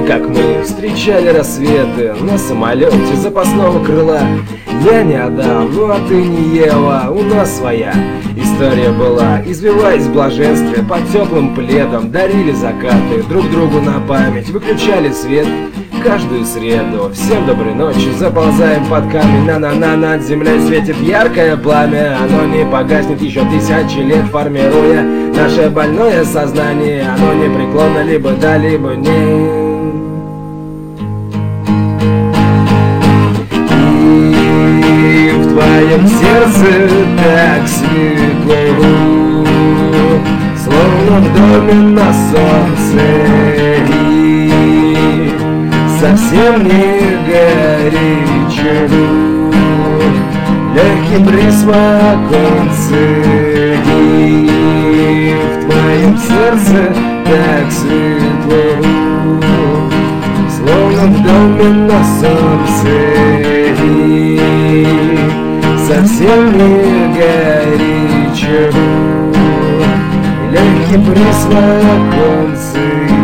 как мы встречали рассветы на самолете запасного крыла. Я не Адам, ну а ты не Ева, у нас своя история была. Извиваясь в блаженстве под теплым пледом, дарили закаты друг другу на память, выключали свет каждую среду. Всем доброй ночи, заползаем под камень, на-на-на, над землей светит яркое пламя. Оно не погаснет еще тысячи лет, формируя наше больное сознание. Оно непреклонно либо да, либо нет. И в твоем сердце так светло, словно в доме на солнце, и совсем не горячо, легкий присмак оконца. И в твоем сердце так светло, словно в доме на солнце, и совсем не горячо, легкий присмак оконца.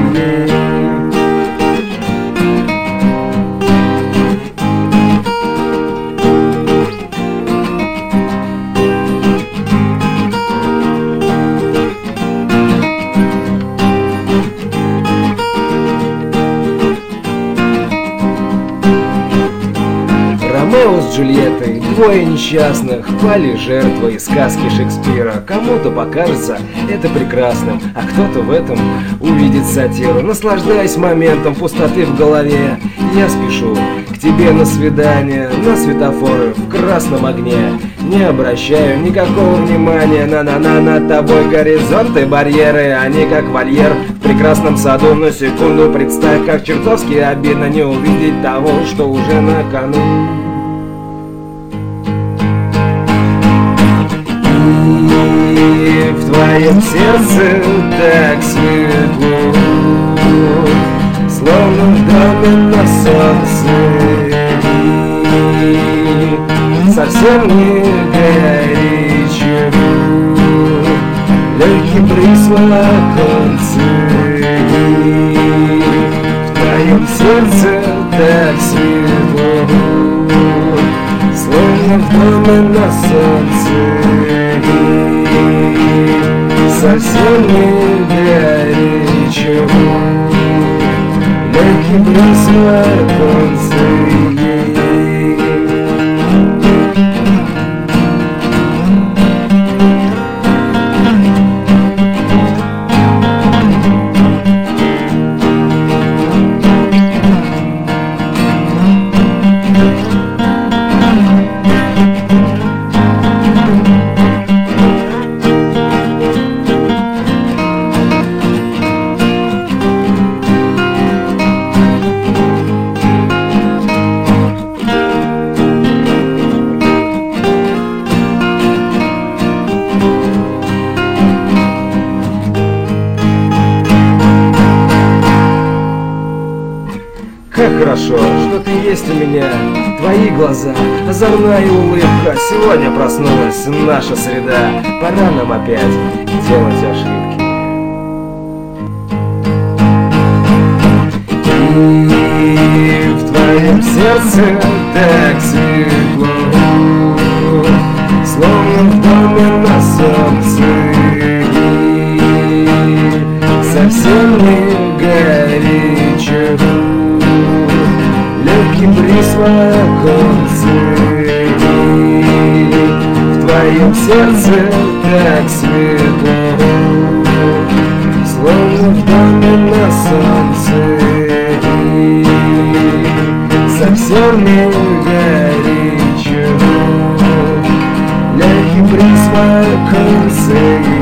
Ромео с Джульеттой, двое несчастных, пали жертвой сказки Шекспира. Кому-то покажется это прекрасным, а кто-то в этом увидит сатиру. Наслаждаясь моментом пустоты в голове, я спешу к тебе на свидание, на светофоры в красном огне. Не обращаю никакого внимания на над тобой горизонты, барьеры. Они как вольер в прекрасном саду. На секунду представь, как чертовски обидно не увидеть того, что уже на кону. И в твоем сердце так светло, словно в доме на солнце, и совсем не горячо, легкий присмак оконца. И в твоем сердце так светло, словно в доме на солнце, совсем не горячо, легкий присмак оконца. Как хорошо, что ты есть у меня, твои глаза, озорная улыбка. Сегодня проснулась наша среда, пора нам опять делать ошибки. И в твоем сердце так светло, словно в доме на солнце, и совсем не горячо, легкий присмак оконца. И в твоем сердце так светло, словно в доме на солнце, и совсем не горячо, легкий присмак оконца.